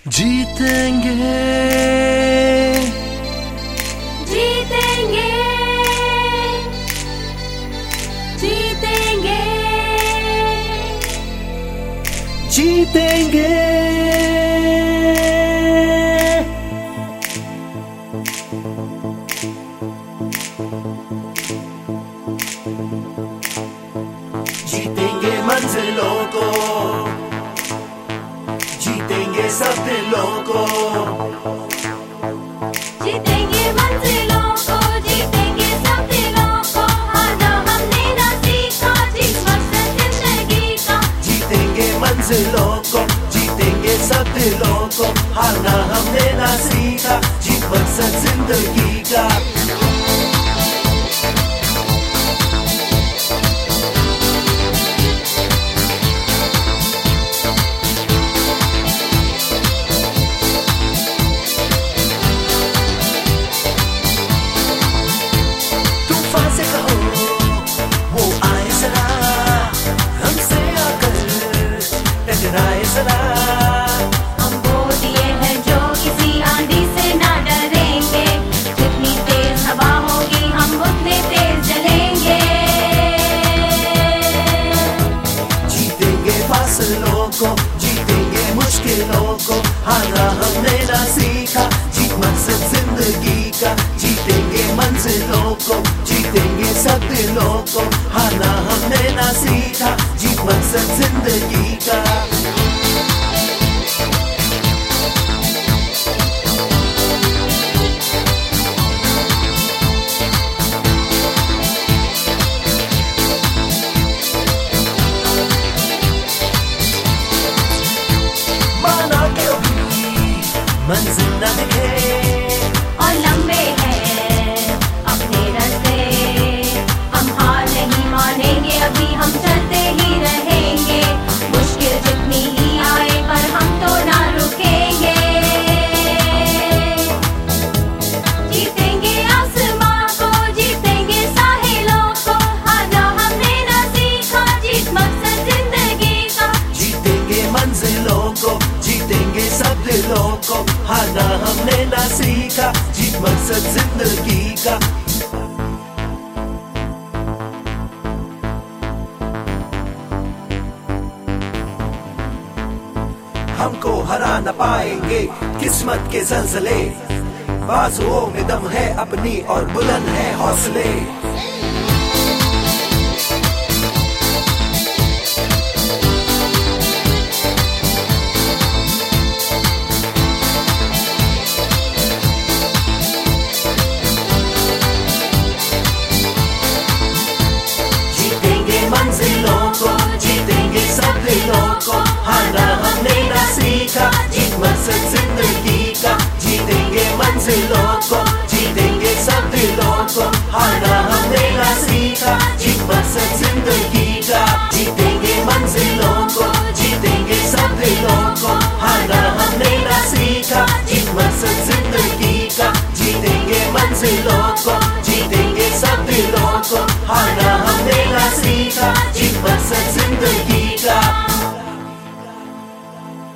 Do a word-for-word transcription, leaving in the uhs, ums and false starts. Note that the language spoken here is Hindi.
जीतेंगे जीतेंगे जीतेंगे जीतेंगे जीतेंगे मंजिलों को, जीतेंगे सब दिलों को, जीतेंगे मंजिलों को, जीतेंगे सब दिलों को। हारना हमने ना सीखा, जिस मकसद जिंदगी का। जीतेंगे मंजिलों को, जीतेंगे सब दिलों को, हारना हमने ना सीखा, जीत मकसद जिंदगी का। हम वो दिए हैं जो किसी आंधी से ना डरेंगे। जितनी तेज हवा होगी हम उतने तेज चलेंगे। जीतेंगे फासलों को, जीतेंगे मुश्किलों को, हारना हमने ना सीखा, जीत मकसद जिंदगी का। जीतेंगे मंजिलों को, जीतेंगे सब दिलों को, हारना हमने ना सीखा, जीत मकसद जिंदगी का। मंजिल न दिखे और लंबे हैं अपने रास्ते, हम हार नहीं मानेंगे, अभी हम चलते ही रहेंगे। मुश्किल जितनी ही आए पर हम तो ना रुकेंगे। जीतेंगे आसमां को, जीतेंगे साहिलों को, हारना हमने ना सीखा, जीत मकसद जिंदगी का। जीतेंगे मंजिलों को, जीतेंगे सब दिलों को, हारना हमने ना सीखा, जीत मकसद जिंदगी का। हमको हरा न पाएंगे किस्मत के ज़लज़ले, बाजुओं में दम है अपनी और बुलंद है हौसले। मंजिलों को, जीतेंगे सब दिलों को, हारना हमने ना सीखा, जीत मकसद जिंदगी का। जीतेंगे मंजिलों को, जीतेंगे सब दिलों को, हारना